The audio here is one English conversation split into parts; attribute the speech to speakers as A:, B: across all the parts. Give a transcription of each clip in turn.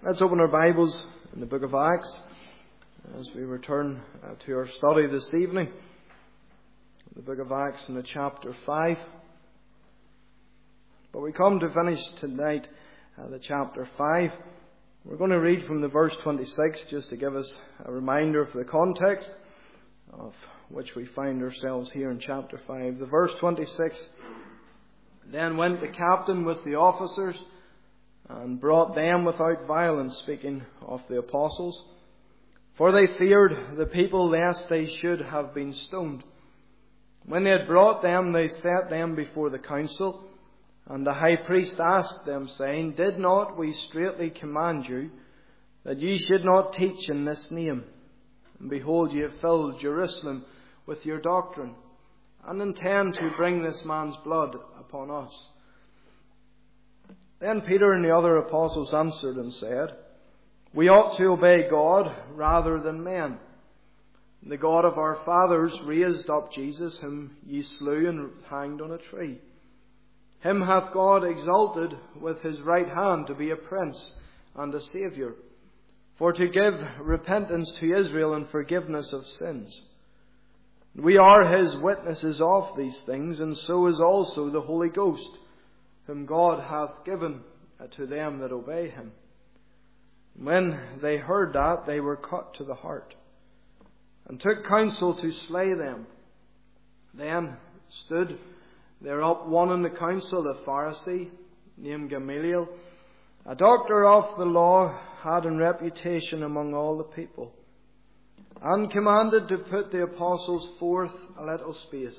A: Let's open our Bibles in the book of Acts as we return to our study this evening. The book of Acts in the chapter 5. But we come to finish tonight the chapter 5. We're going to read from the verse 26 just to give us a reminder of the context of which we find ourselves here in chapter 5. The verse 26. Then went the captain with the officers and brought them without violence, speaking of the apostles. For they feared the people lest they should have been stoned. When they had brought them, they set them before the council. And the high priest asked them, saying, Did not we straitly command you that ye should not teach in this name? And behold, ye have filled Jerusalem with your doctrine, and intend to bring this man's blood upon us. Then Peter and the other apostles answered and said, We ought to obey God rather than men. The God of our fathers raised up Jesus, whom ye slew and hanged on a tree. Him hath God exalted with his right hand to be a prince and a saviour, for to give repentance to Israel and forgiveness of sins. We are his witnesses of these things, and so is also the Holy Ghost, whom God hath given to them that obey him. When they heard that, they were cut to the heart, and took counsel to slay them. Then stood there up one in the council, a Pharisee, named Gamaliel, a doctor of the law, had in reputation among all the people, and commanded to put the apostles forth a little space.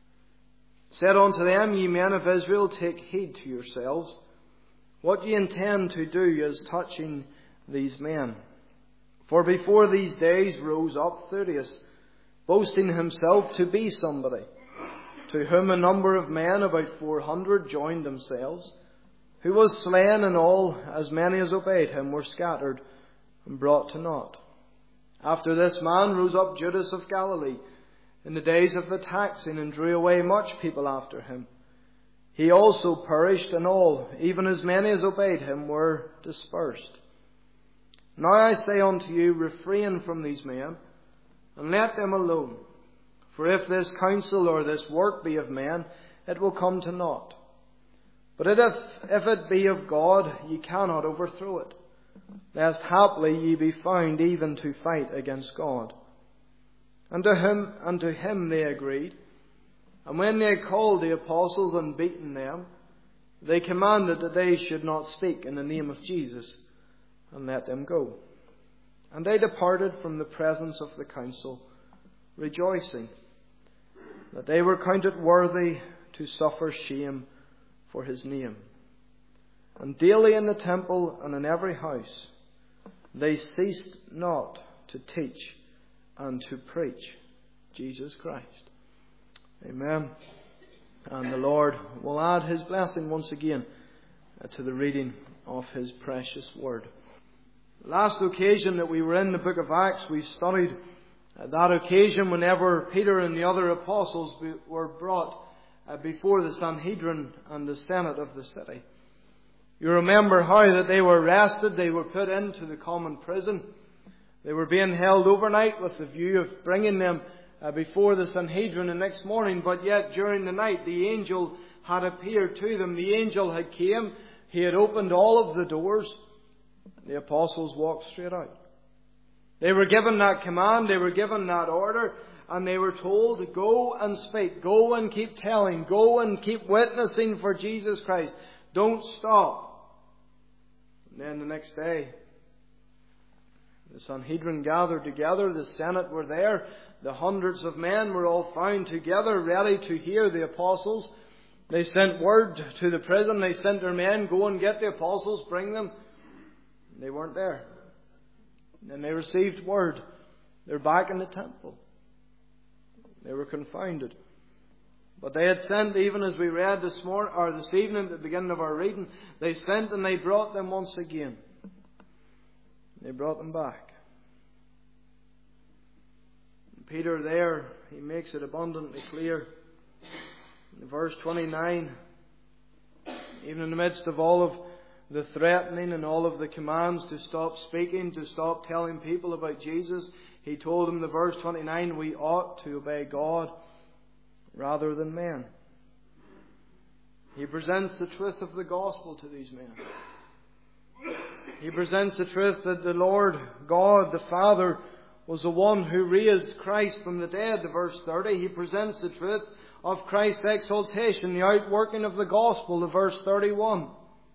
A: Said unto them, Ye men of Israel, take heed to yourselves, what ye intend to do as touching these men. For before these days rose up Theudas, boasting himself to be somebody, to whom a number of men, about 400, joined themselves, who was slain, and all, as many as obeyed him, were scattered and brought to naught. After this man rose up Judas of Galilee, in the days of the taxing, and drew away much people after him. He also perished, and all, even as many as obeyed him, were dispersed. Now I say unto you, refrain from these men, and let them alone. For if this counsel or this work be of men, it will come to naught. But if it be of God, ye cannot overthrow it, lest haply ye be found even to fight against God. And to him they agreed. And when they had called the apostles and beaten them, they commanded that they should not speak in the name of Jesus, and let them go. And they departed from the presence of the council, rejoicing that they were counted worthy to suffer shame for his name. And daily in the temple and in every house they ceased not to teach and to preach Jesus Christ. Amen. And the Lord will add his blessing once again to the reading of his precious word. The last occasion that we were in the book of Acts, we studied that occasion whenever Peter and the other apostles were brought before the Sanhedrin and the Senate of the city. You remember how that they were arrested, they were put into the common prison. They were being held overnight with the view of bringing them before the Sanhedrin the next morning. But yet during the night the angel had appeared to them. The angel had came. He had opened all of the doors. The apostles walked straight out. They were given that command. They were given that order. And they were told to go and speak. Go and keep telling. Go and keep witnessing for Jesus Christ. Don't stop. And then the next day, the Sanhedrin gathered together. The Senate were there. The hundreds of men were all found together, ready to hear the apostles. They sent word to the prison. They sent their men, go and get the apostles, bring them. They weren't there. And they received word. They're back in the temple. They were confounded. But they had sent, even as we read this morning, or this evening at the beginning of our reading, they sent and they brought them once again. They brought them back. And Peter there, he makes it abundantly clear. In verse 29, even in the midst of all of the threatening and all of the commands to stop speaking, to stop telling people about Jesus, he told them in verse 29, we ought to obey God rather than men. He presents the truth of the gospel to these men. He presents the truth that the Lord God, the Father, was the one who raised Christ from the dead, to verse 30. He presents the truth of Christ's exaltation, the outworking of the gospel, to verse 31.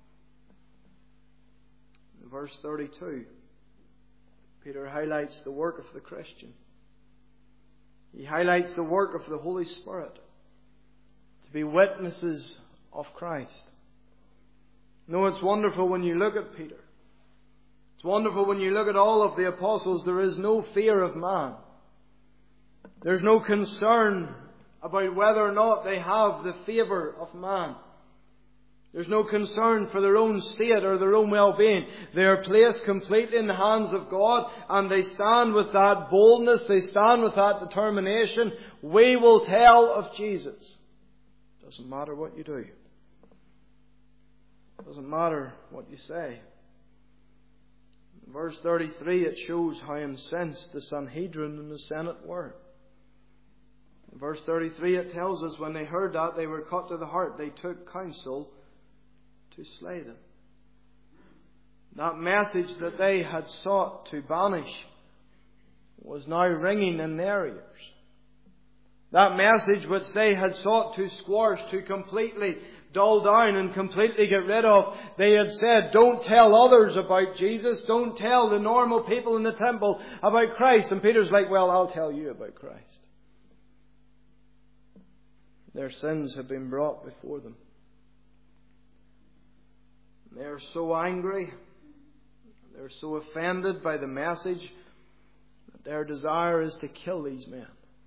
A: Verse 32, Peter highlights the work of the Christian. He highlights the work of the Holy Spirit to be witnesses of Christ. No, it's wonderful when you look at Peter. It's wonderful when you look at all of the apostles. There is no fear of man. There's no concern about whether or not they have the favour of man. There's no concern for their own state or their own well-being. They are placed completely in the hands of God, and they stand with that boldness, they stand with that determination. We will tell of Jesus. Doesn't matter what you do. Doesn't matter what you say. In verse 33, it shows how incensed the Sanhedrin and the Senate were. In verse 33, it tells us when they heard that, they were cut to the heart. They took counsel to slay them. That message that they had sought to banish was now ringing in their ears. That message which they had sought to squash, to completely dull down and completely get rid of, they had said, don't tell others about Jesus, don't tell the normal people in the temple about Christ. And Peter's like, well, I'll tell you about Christ. Their sins have been brought before them. They're so angry, they're so offended by the message, that their desire is to kill these men.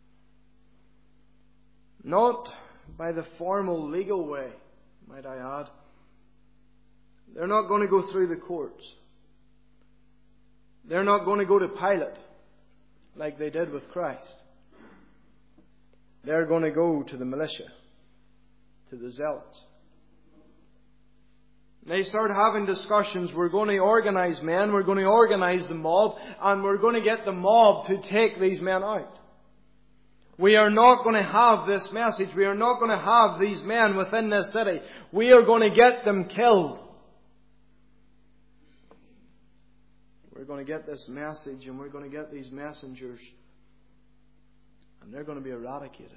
A: Not by the formal legal way, might I add. They're not going to go through the courts. They're not going to go to Pilate like they did with Christ. They're going to go to the militia, to the zealots. They start having discussions. We're going to organize men, we're going to organize the mob, and we're going to get the mob to take these men out. We are not going to have this message. We are not going to have these men within this city. We are going to get them killed. We're going to get this message, and we're going to get these messengers, and they're going to be eradicated.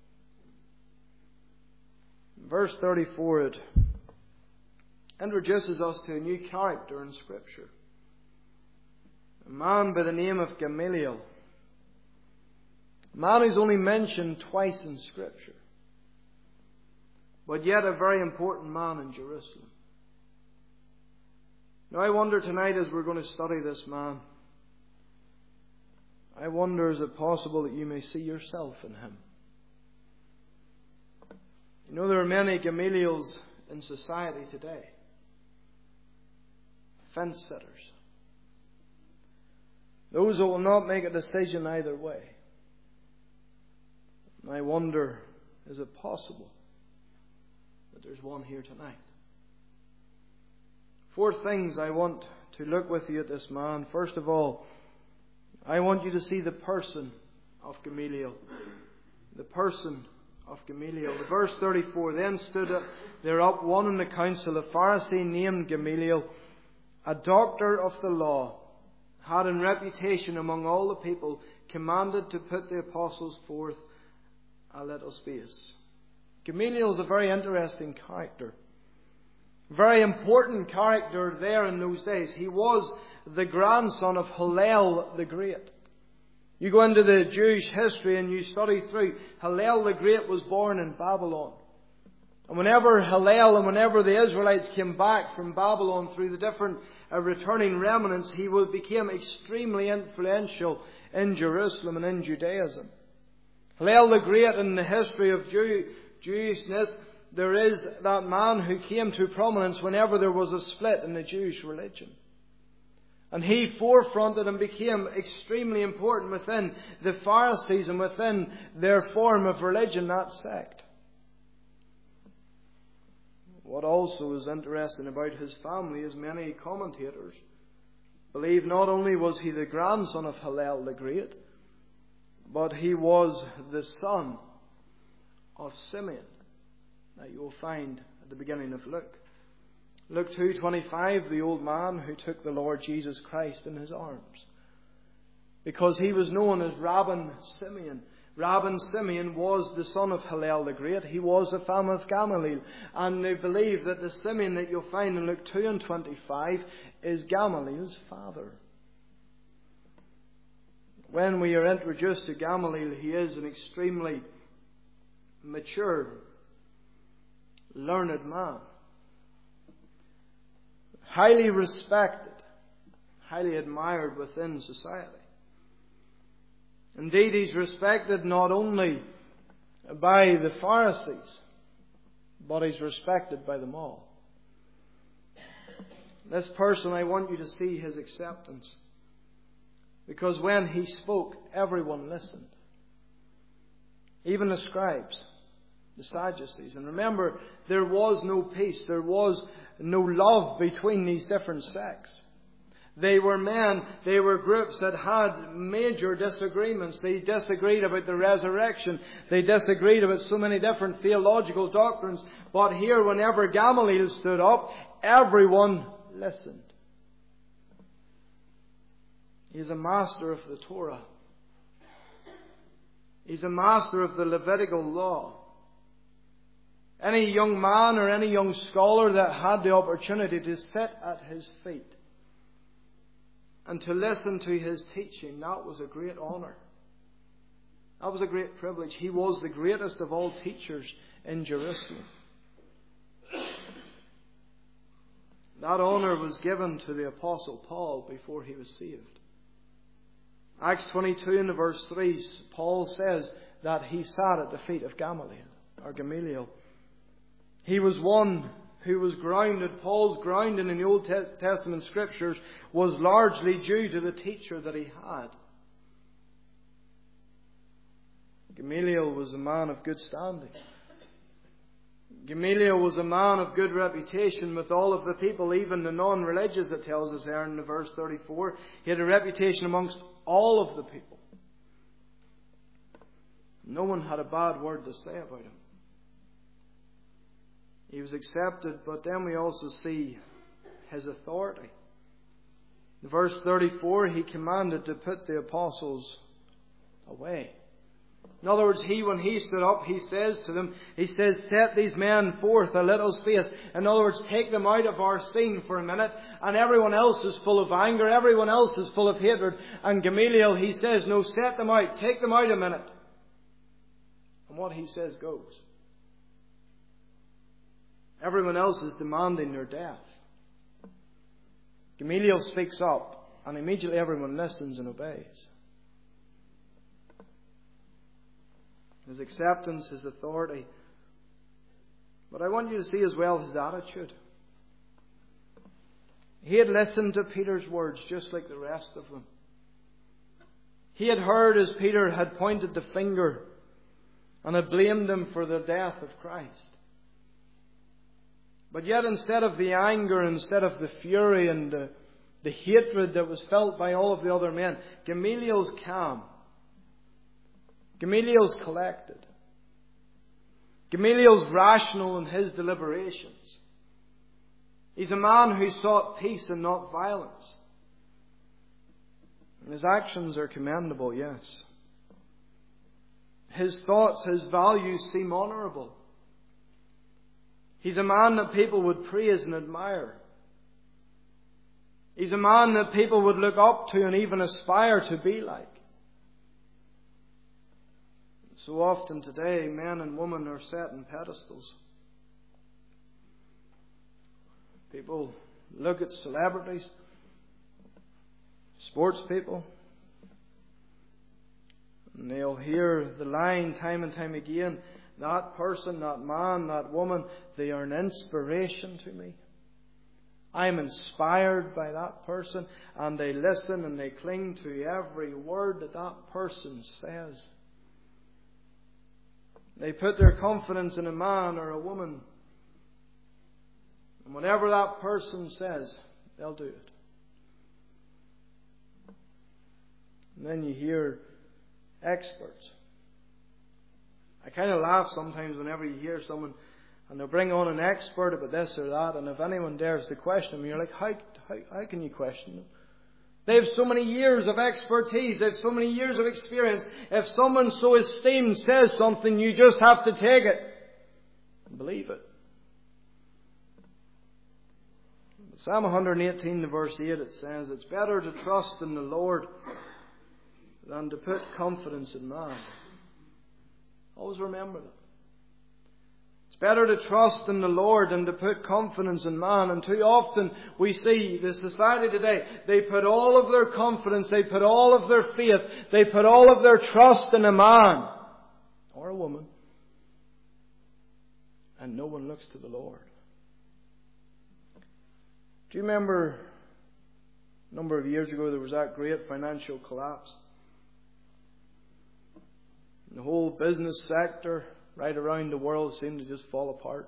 A: Verse 34, it introduces us to a new character in Scripture. A man by the name of Gamaliel. A man who's only mentioned twice in Scripture, but yet a very important man in Jerusalem. Now I wonder tonight, as we're going to study this man, I wonder, is it possible that you may see yourself in him? You know, there are many Gamaliels in society today. Fence sitters. Those that will not make a decision either way. And I wonder, is it possible that there's one here tonight? 4 things I want to look with you at this man. First of all, I want you to see the person of Gamaliel. The person of Gamaliel. The verse 34, then stood there up one in the council, a Pharisee named Gamaliel, a doctor of the law, had in reputation among all the people, commanded to put the apostles forth a little space. Gamaliel is a very interesting character. Very important character there in those days. He was the grandson of Hillel the Great. You go into the Jewish history and you study through. Hillel the Great was born in Babylon. And whenever Hillel and whenever the Israelites came back from Babylon through the different returning remnants, he became extremely influential in Jerusalem and in Judaism. Hillel the Great, in the history of Jewishness, there is that man who came to prominence whenever there was a split in the Jewish religion. And he forefronted and became extremely important within the Pharisees and within their form of religion, that sect. What also is interesting about his family is many commentators believe not only was he the grandson of Hillel the Great, but he was the son of Simeon, that you will find at the beginning of Luke. Luke 2:25, the old man who took the Lord Jesus Christ in his arms, because he was known as Rabban Simeon. Rabban Simeon was the son of Hillel the Great. He was the family of Gamaliel. And they believe that the Simeon that you'll find in Luke 2:25 is Gamaliel's father. When we are introduced to Gamaliel, he is an extremely mature, learned man. Highly respected, highly admired within society. Indeed, he's respected not only by the Pharisees, but he's respected by them all. This person, I want you to see his acceptance. Because when he spoke, everyone listened. Even the scribes, the Sadducees. And remember, there was no peace. There was no love between these different sects. They were men, they were groups that had major disagreements. They disagreed about the resurrection. They disagreed about so many different theological doctrines. But here, whenever Gamaliel stood up, everyone listened. He's a master of the Torah. He's a master of the Levitical law. Any young man or any young scholar that had the opportunity to sit at his feet and to listen to his teaching, that was a great honour. That was a great privilege. He was the greatest of all teachers in Jerusalem. That honour was given to the Apostle Paul before he was saved. Acts 22 and verse 3, Paul says that he sat at the feet of Gamaliel. He was one who was grounded. Paul's grounding in the Old Testament Scriptures was largely due to the teacher that he had. Gamaliel was a man of good standing. Gamaliel was a man of good reputation with all of the people, even the non-religious, it tells us there in verse 34. He had a reputation amongst all of the people. No one had a bad word to say about him. He was accepted, but then we also see his authority. In verse 34, he commanded to put the apostles away. In other words, when he stood up, he says to them, set these men forth a little space. In other words, take them out of our scene for a minute. And everyone else is full of anger. Everyone else is full of hatred. And Gamaliel, he says, no, set them out. Take them out a minute. And what he says goes. Everyone else is demanding their death. Gamaliel speaks up, and immediately everyone listens and obeys. His acceptance, his authority. But I want you to see as well his attitude. He had listened to Peter's words just like the rest of them. He had heard as Peter had pointed the finger and had blamed them for the death of Christ. But yet instead of the anger, instead of the fury and the hatred that was felt by all of the other men, Gamaliel's calm. Gamaliel's collected. Gamaliel's rational in his deliberations. He's a man who sought peace and not violence. And his actions are commendable, yes. His thoughts, his values seem honourable. He's a man that people would praise and admire. He's a man that people would look up to and even aspire to be like. So often today, men and women are set in pedestals. People look at celebrities, sports people, and they'll hear the line time and time again, that person, that man, that woman, they are an inspiration to me. I am inspired by that person, and they listen and they cling to every word that that person says. They put their confidence in a man or a woman And whatever that person says, they'll do it. And then you hear experts. I kind of laugh sometimes whenever you hear someone and they'll bring on an expert about this or that, and if anyone dares to question them, you're like, how can you question them? They have so many years of expertise. They have so many years of experience. If someone so esteemed says something, you just have to take it and believe it. Psalm 118, verse 8, it says, it's better to trust in the Lord than to put confidence in man. Always remember that. It's better to trust in the Lord than to put confidence in man. And too often we see the society today, they put all of their confidence, they put all of their faith, they put all of their trust in a man or a woman. And no one looks to the Lord. Do you remember a number of years ago there was that great financial collapse? The whole business sector right around the world seemed to just fall apart.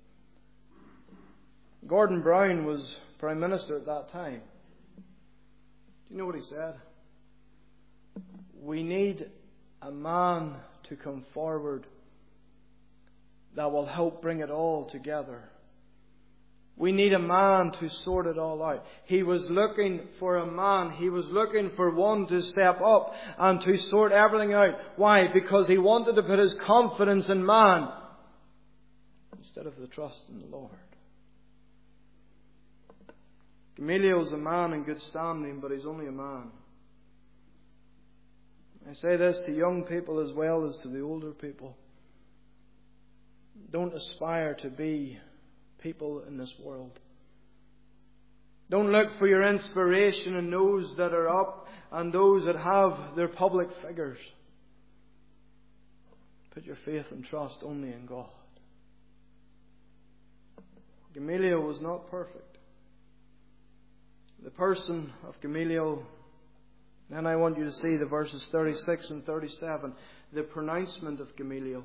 A: Gordon Brown was Prime Minister at that time. Do you know what he said? We need a man to come forward that will help bring it all together. We need a man to sort it all out. He was looking for a man. He was looking for one to step up and to sort everything out. Why? Because he wanted to put his confidence in man instead of the trust in the Lord. Gamaliel's a man in good standing, but he's only a man. I say this to young people as well as to the older people. Don't aspire to be people in this world. Don't look for your inspiration in those that are up and those that have their public figures. Put your faith and trust only in God. Gamaliel was not perfect. The person of Gamaliel, then I want you to see the verses 36 and 37, the pronouncement of Gamaliel.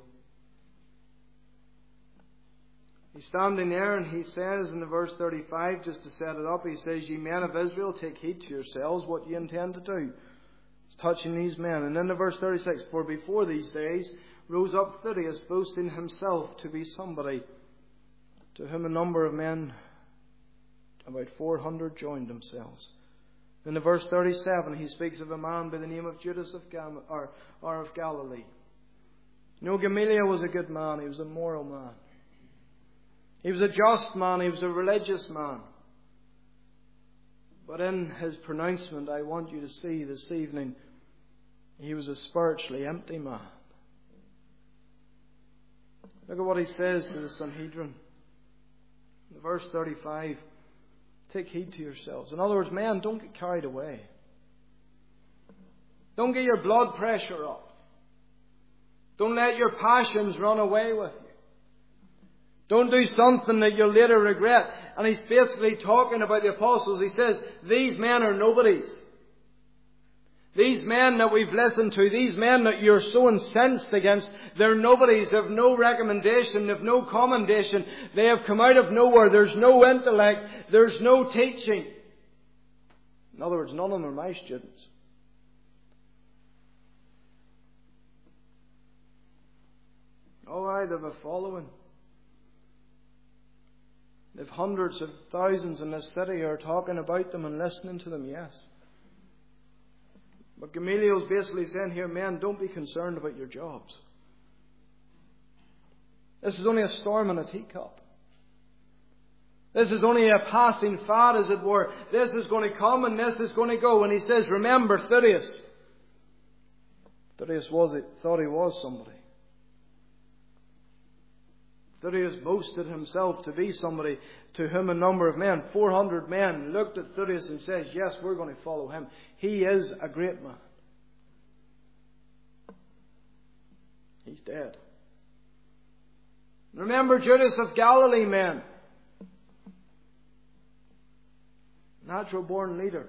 A: He's standing there and he says in the verse 35, just to set it up, he says, Ye men of Israel, take heed to yourselves what ye intend to do. It's touching these men. And then the verse 36, For before these days rose up Thaddeus, boasting himself to be somebody, to whom a number of men, about 400, joined themselves. In the verse 37, he speaks of a man by the name of Judas of Galilee. You know, Gamaliel was a good man. He was a moral man. He was a just man. He was a religious man. But in his pronouncement, I want you to see this evening, he was a spiritually empty man. Look at what he says to the Sanhedrin. In verse 35, take heed to yourselves. In other words, men, don't get carried away. Don't get your blood pressure up. Don't let your passions run away with you. Don't do something that you'll later regret. And he's basically talking about the apostles. He says, these men are nobodies. These men that we've listened to, these men that you're so incensed against, they're nobodies. They have no recommendation. They have no commendation. They have come out of nowhere. There's no intellect. There's no teaching. In other words, none of them are my students. Oh, I have a following. If hundreds of thousands in this city are talking about them and listening to them, yes. But Gamaliel's basically saying here, men, don't be concerned about your jobs. This is only a storm in a teacup. This is only a passing fad, as it were. This is going to come and this is going to go. And he says, remember Thaddeus. Thaddeus thought he was somebody. Thaddeus boasted himself to be somebody to whom a number of men, 400 men, looked at Thaddeus and says, yes, we're going to follow him. He is a great man. He's dead. Remember Judas of Galilee, men. Natural born leader.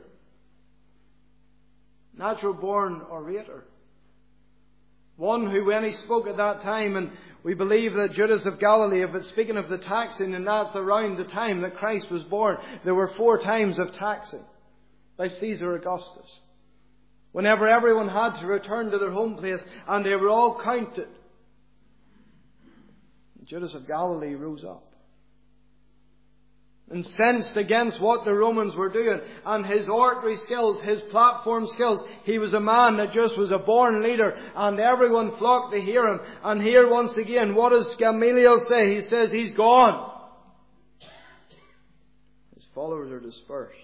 A: Natural born orator. One who, when he spoke at that time and We believe that Judas of Galilee, if it's speaking of the taxing, and that's around the time that Christ was born, there were 4 times of taxing by Caesar Augustus. Whenever everyone had to return to their home place, and they were all counted, Judas of Galilee rose up. Incensed against what the Romans were doing and his oratory skills, his platform skills. He was a man that just was a born leader and everyone flocked to hear him. And here once again, what does Gamaliel say? He says he's gone. His followers are dispersed.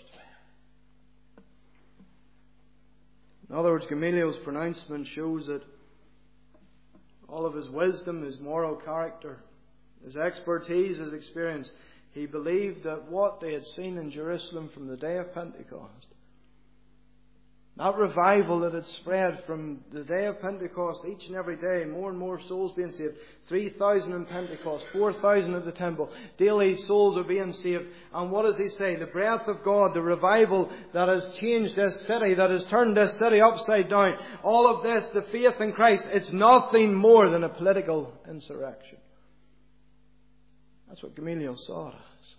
A: In other words, Gamaliel's pronouncement shows that all of his wisdom, his moral character, his expertise, his experience, he believed that what they had seen in Jerusalem from the day of Pentecost, that revival that had spread from the day of Pentecost, each and every day, more and more souls being saved. 3,000 in Pentecost, 4,000 at the temple. Daily souls are being saved. And what does he say? The breath of God, the revival that has changed this city, that has turned this city upside down. All of this, the faith in Christ, it's nothing more than a political insurrection. That's what Gamaliel saw it as.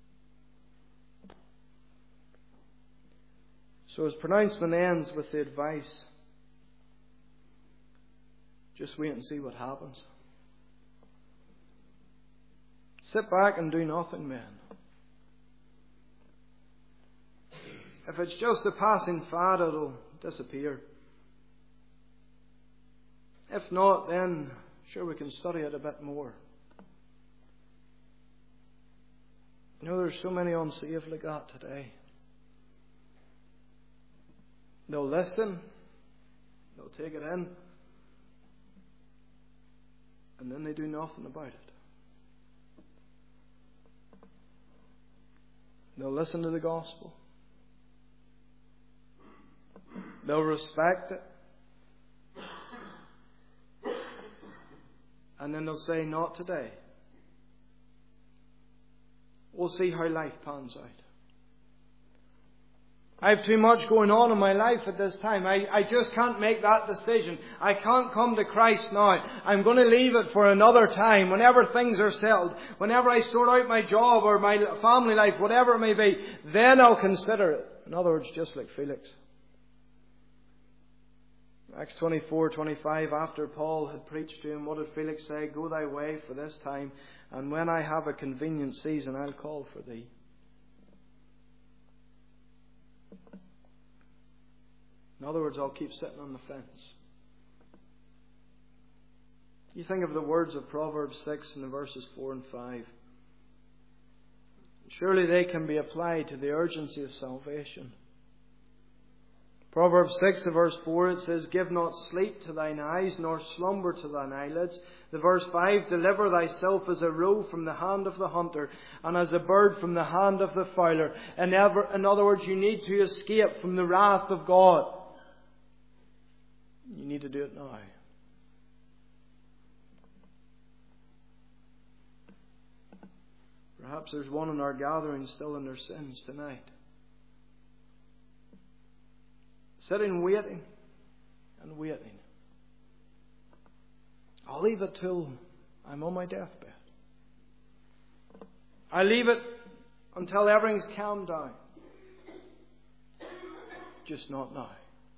A: So his pronouncement ends with the advice, just wait and see what happens. Sit back and do nothing, men. If it's just a passing fad, it'll disappear. If not, then sure we can study it a bit more. You know, there's so many unsaved like that today. They'll listen, they'll take it in, and then they do nothing about it. They'll listen to the gospel. They'll respect it. And then they'll say, not today. We'll see how life pans out. I have too much going on in my life at this time. I just can't make that decision. I can't come to Christ now. I'm going to leave it for another time, whenever things are settled, whenever I sort out my job or my family life, whatever it may be, then I'll consider it. In other words, just like Felix. Acts 24:25, after Paul had preached to him, what did Felix say? Go thy way for this time, and when I have a convenient season, I'll call for thee. In other words, I'll keep sitting on the fence. You think of the words of Proverbs 6 and the verses 4 and 5. Surely they can be applied to the urgency of salvation. Proverbs 6, verse 4, it says, give not sleep to thine eyes, nor slumber to thine eyelids. The verse 5, deliver thyself as a roe from the hand of the hunter, and as a bird from the hand of the fowler. In other words, you need to escape from the wrath of God. You need to do it now. Perhaps there's one in our gathering still in their sins tonight. Sitting waiting and waiting. I'll leave it till I'm on my deathbed. I leave it until everything's calmed down. Just not now.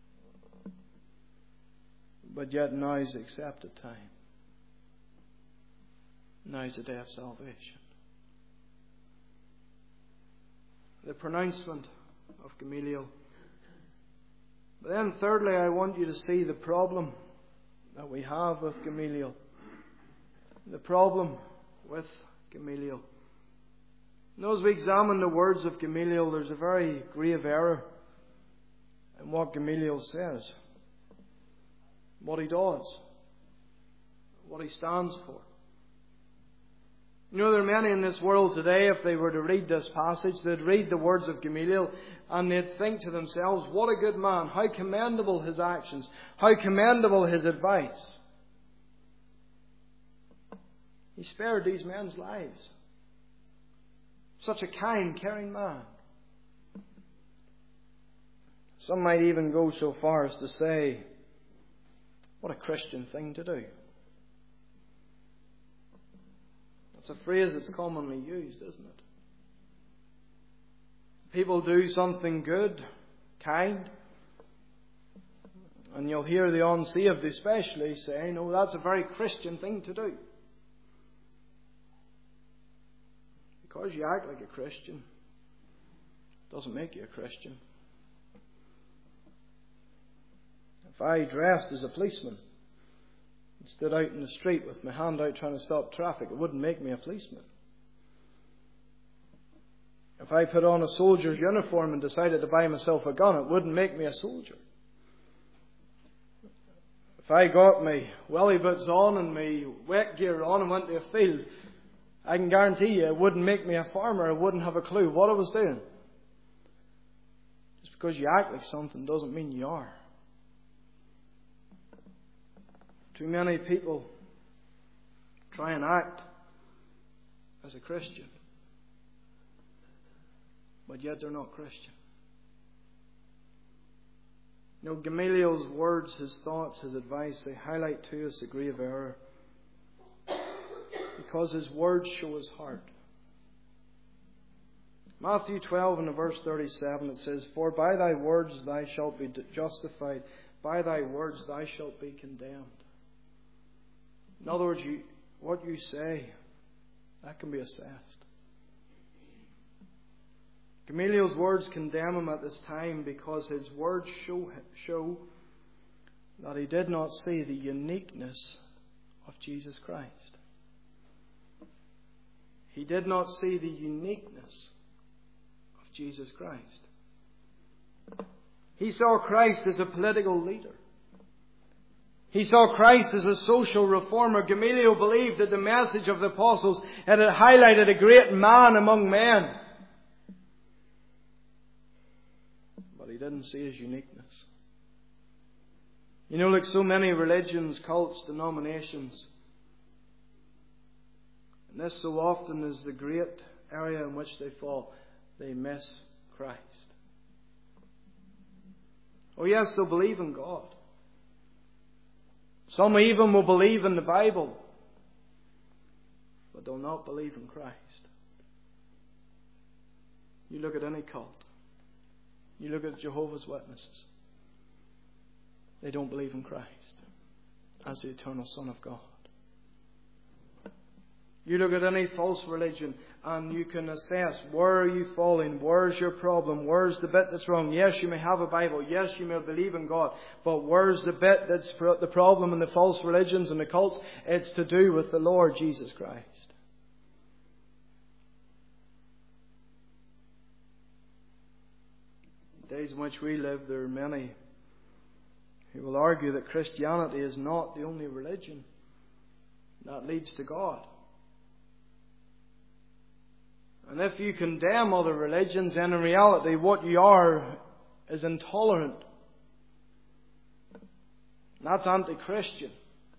A: But yet now is the accepted time. Now is the day of salvation. The pronouncement of Gamaliel. But then thirdly, I want you to see the problem that we have with Gamaliel. The problem with Gamaliel. Now, as we examine the words of Gamaliel, there's a very grave error in what Gamaliel says, what he does, what he stands for. You know, there are many in this world today, if they were to read this passage, they'd read the words of Gamaliel and they'd think to themselves, what a good man, how commendable his actions, how commendable his advice. He spared these men's lives. Such a kind, caring man. Some might even go so far as to say, what a Christian thing to do. It's a phrase that's commonly used, isn't it? People do something good, kind, and you'll hear the unsaved especially say, no, that's a very Christian thing to do. Because you act like a Christian doesn't make you a Christian. If I dressed as a policeman and stood out in the street with my hand out trying to stop traffic, it wouldn't make me a policeman. If I put on a soldier's uniform and decided to buy myself a gun, it wouldn't make me a soldier. If I got my welly boots on and my wet gear on and went to a field, I can guarantee you it wouldn't make me a farmer. I wouldn't have a clue what I was doing. Just because you act like something doesn't mean you are. Too many people try and act as a Christian, but yet they're not Christian. You know, Gamaliel's words, his thoughts, his advice, they highlight to us a degree of error, because his words show his heart. Matthew 12 and verse 37 it says, "For by thy words thou shalt be justified, by thy words thou shalt be condemned." In other words, what you say, that can be assessed. Gamaliel's words condemn him at this time because his words show that he did not see the uniqueness of Jesus Christ. He did not see the uniqueness of Jesus Christ. He saw Christ as a political leader. He saw Christ as a social reformer. Gamaliel believed that the message of the apostles had highlighted a great man among men. But he didn't see his uniqueness. You know, like so many religions, cults, denominations, and this so often is the great area in which they fall, they miss Christ. Oh yes, they'll believe in God. Some even will believe in the Bible, but they'll not believe in Christ. You look at any cult. You look at Jehovah's Witnesses. They don't believe in Christ as the eternal Son of God. You look at any false religion and you can assess, where are you falling? Where's your problem? Where's the bit that's wrong? Yes, you may have a Bible. Yes, you may believe in God. But where's the bit that's the problem in the false religions and the cults? It's to do with the Lord Jesus Christ. In the days in which we live, there are many who will argue that Christianity is not the only religion that leads to God. And if you condemn other religions, then in reality what you are is intolerant. That's anti-Christian.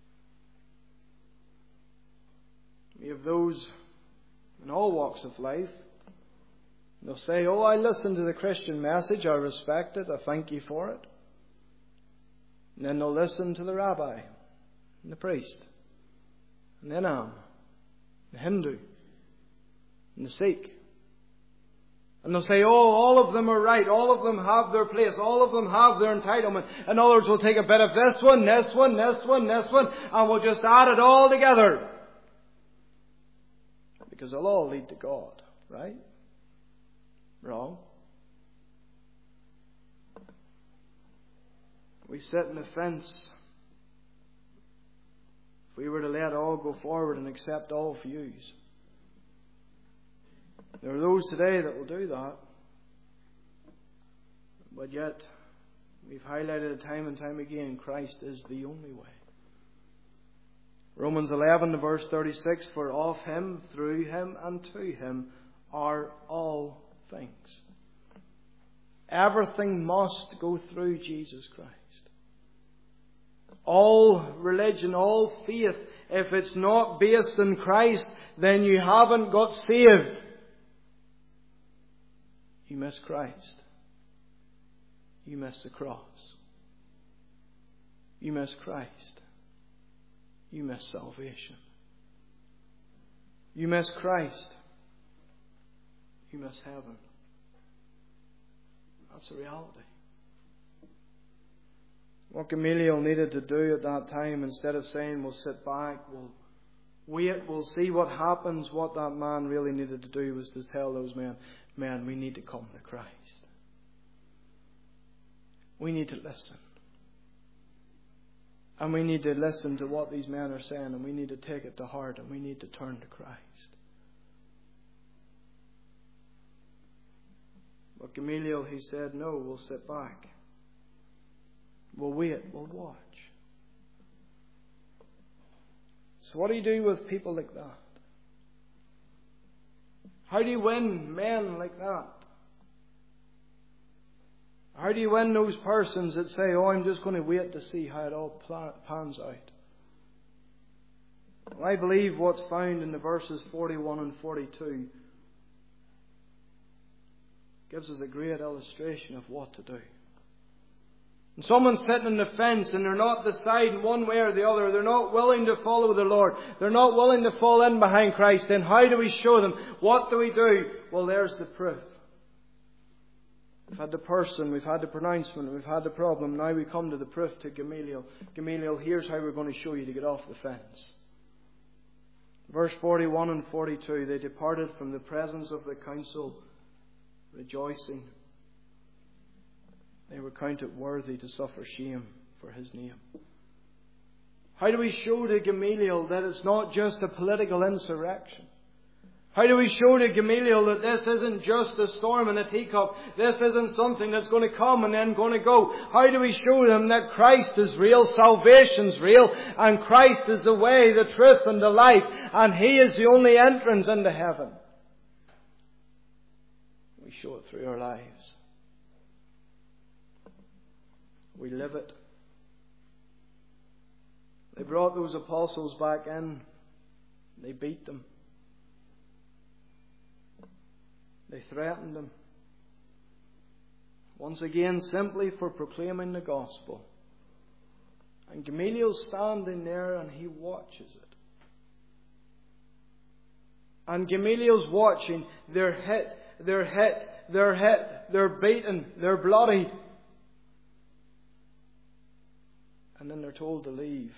A: We have those in all walks of life. They'll say, oh, I listen to the Christian message, I respect it, I thank you for it. And then they'll listen to the rabbi, and the priest, and the imam, the Hindu, and the Sikh. And they'll say, oh, all of them are right. All of them have their place. All of them have their entitlement. In other words, we'll take a bit of this one, this one, this one, this one, and we'll just add it all together. Because they'll all lead to God, right? Wrong. We sit in the fence. If we were to let all go forward and accept all views. There are those today that will do that. But yet, we've highlighted it time and time again, Christ is the only way. Romans 11 verse 36, for of Him, through Him, and to Him are all things. Everything must go through Jesus Christ. All religion, all faith, if it's not based in Christ, then you haven't got saved. You miss Christ. You miss the cross. You miss Christ. You miss salvation. You miss Christ. You miss heaven. That's the reality. What Gamaliel needed to do at that time, instead of saying, we'll sit back, we'll wait, we'll see what happens, what that man really needed to do was to tell those men, we need to come to Christ. We need to listen. And we need to listen to what these men are saying, and we need to take it to heart, and we need to turn to Christ. But Gamaliel, he said, no, we'll sit back. We'll wait, we'll watch. So what do you do with people like that? How do you win men like that? How do you win those persons that say, oh, I'm just going to wait to see how it all pans out? Well, I believe what's found in the verses 41 and 42 gives us a great illustration of what to do. And someone's sitting on the fence and they're not deciding one way or the other. They're not willing to follow the Lord. They're not willing to fall in behind Christ. Then how do we show them? What do we do? Well, there's the proof. We've had the person, we've had the pronouncement, we've had the problem. Now we come to the proof to Gamaliel. Gamaliel, here's how we're going to show you to get off the fence. Verse 41 and 42, they departed from the presence of the council, rejoicing. They were counted worthy to suffer shame for his name. How do we show to Gamaliel that it's not just a political insurrection? How do we show to Gamaliel that this isn't just a storm in a teacup? This isn't something that's going to come and then going to go. How do we show them that Christ is real, salvation's real, and Christ is the way, the truth, and the life, and He is the only entrance into heaven? We show it through our lives. We live it. They brought those apostles back in. They beat them. They threatened them. Once again, simply for proclaiming the gospel. And Gamaliel's standing there and he watches it. And Gamaliel's watching. They're hit. They're beaten. They're bloody. And then they're told to leave.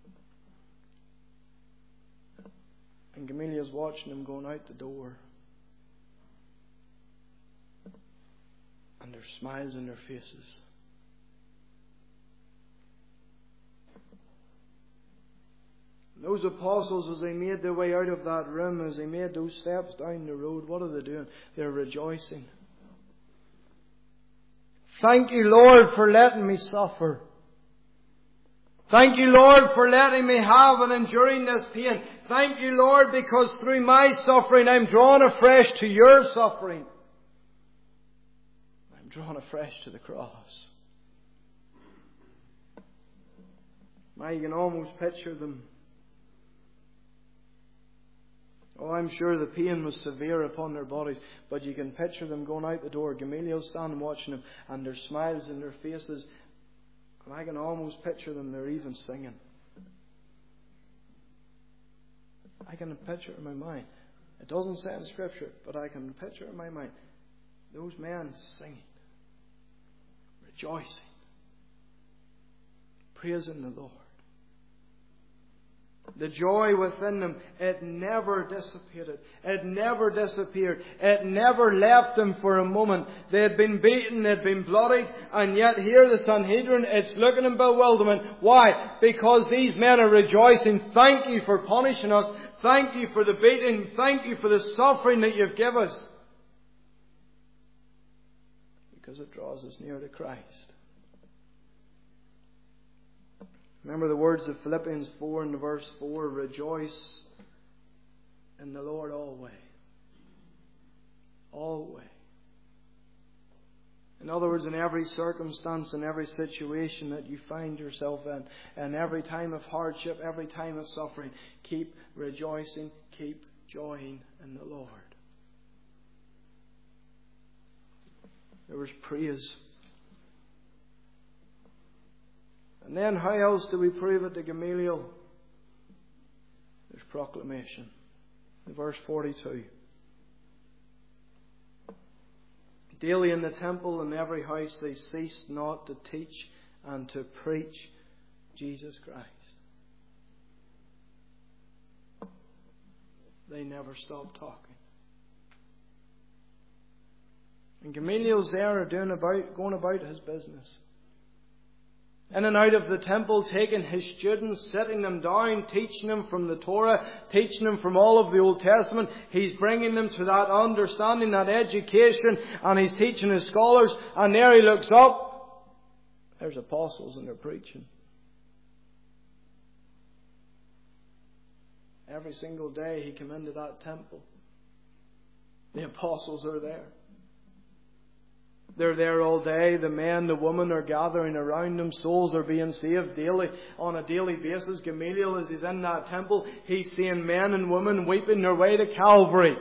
A: And Gamaliel's watching them going out the door. And there's smiles on their faces. Those apostles, as they made their way out of that room, as they made those steps down the road, what are they doing? They're rejoicing. Thank you, Lord, for letting me suffer. Thank you, Lord, for letting me have and enduring this pain. Thank you, Lord, because through my suffering I'm drawn afresh to your suffering. I'm drawn afresh to the cross. Now you can almost picture them. Oh, I'm sure the pain was severe upon their bodies, but you can picture them going out the door. Gamaliel standing watching them, and there's smiles in their faces. And I can almost picture them, they're even singing. I can picture it in my mind. It doesn't say in Scripture, but I can picture it in my mind. Those men singing, rejoicing, praising the Lord. The joy within them, it never dissipated. It never disappeared. It never left them for a moment. They had been beaten, they had been bloodied, and yet here the Sanhedrin, it's looking in bewilderment. Why? Because these men are rejoicing. Thank you for punishing us. Thank you for the beating. Thank you for the suffering that you've given us. Because it draws us near to Christ. Remember the words of Philippians 4 and verse 4, rejoice in the Lord always. Always. In other words, in every circumstance, in every situation that you find yourself in every time of hardship, every time of suffering, keep rejoicing, keep joying in the Lord. There was praise. And then how else do we prove it to Gamaliel? There's proclamation. Verse 42. Daily in the temple and every house they ceased not to teach and to preach Jesus Christ. They never stopped talking. And Gamaliel's there going about his business. In and out of the temple, taking his students, sitting them down, teaching them from the Torah, teaching them from all of the Old Testament. He's bringing them to that understanding, that education, and he's teaching his scholars. And there he looks up. There's apostles and they're preaching. Every single day he came into that temple. The apostles are there. They're there all day. The men, the women are gathering around them. Souls are being saved daily, on a daily basis. Gamaliel, as he's in that temple, he's seeing men and women weeping their way to Calvary.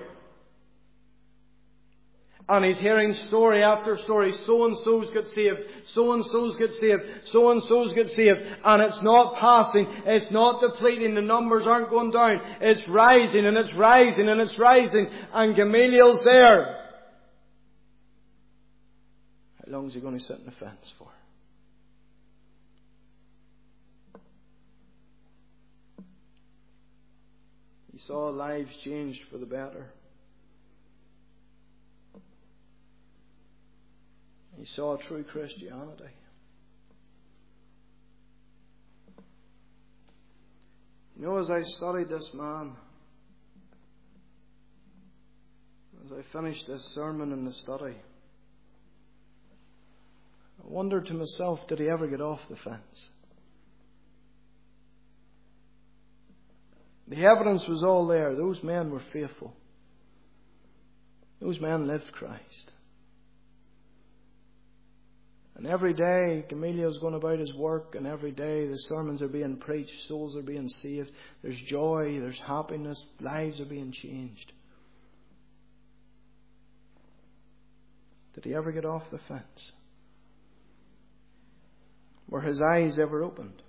A: And he's hearing story after story. So-and-so's get saved. So-and-so's get saved. So-and-so's get saved. And it's not passing. It's not depleting. The numbers aren't going down. It's rising and it's rising and it's rising. And Gamaliel's there. How long is he going to sit on the fence for? He saw lives changed for the better. He saw true Christianity. You know, as I studied this man, as I finished this sermon in the study, I wondered to myself, did he ever get off the fence? The evidence was all there. Those men were faithful. Those men lived Christ. And every day Gamaliel's going about his work, and every day the sermons are being preached, souls are being saved, there's joy, there's happiness, lives are being changed. Did he ever get off the fence? Were his eyes ever opened?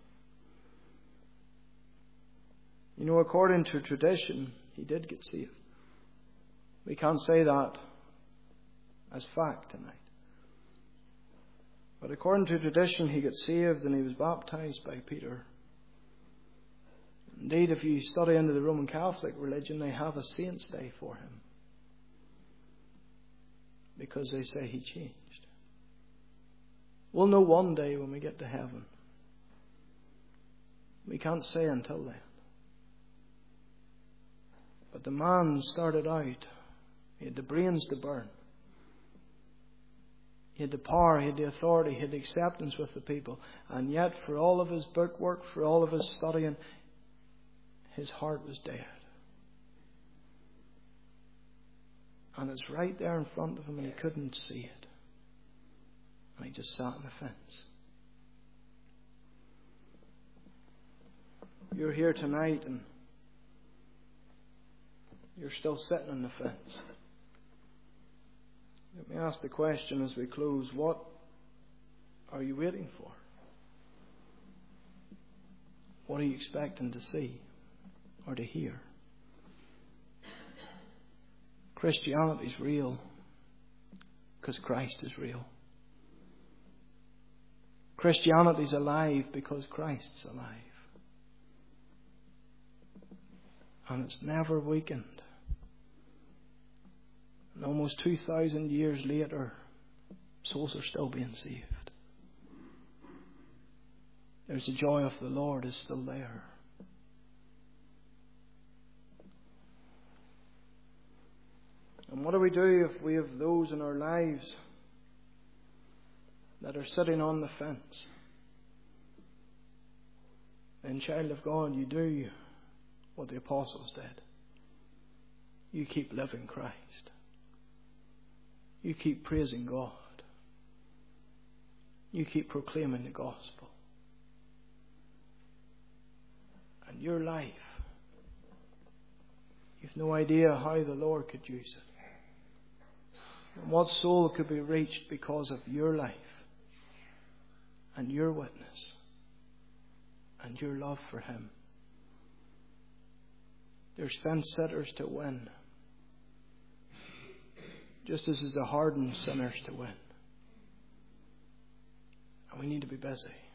A: You know, according to tradition, he did get saved. We can't say that as fact tonight. But according to tradition, he got saved and he was baptized by Peter. Indeed, if you study into the Roman Catholic religion, they have a saint's day for him, because they say he changed. We'll know one day when we get to heaven. We can't say until then. But the man started out. He had the brains to burn. He had the power, he had the authority, he had the acceptance with the people. And yet, for all of his bookwork, for all of his studying, his heart was dead. And it's right there in front of him and he couldn't see it. And he just sat on the fence. You're here tonight and you're still sitting on the fence. Let me ask the question as we close, what are you waiting for? What are you expecting to see or to hear? Christianity is real because Christ is real. Christianity is alive because Christ's alive. And it's never weakened. And almost 2,000 years later, souls are still being saved. There's the joy of the Lord is still there. And what do we do if we have those in our lives that are sitting on the fence? Then, child of God, you do what the apostles did. You keep living Christ. You keep praising God. You keep proclaiming the gospel. And your life, you've no idea how the Lord could use it. And what soul could be reached because of your life and your witness and your love for Him. There's fence sitters to win, just as is the hardened sinners to win. And we need to be busy.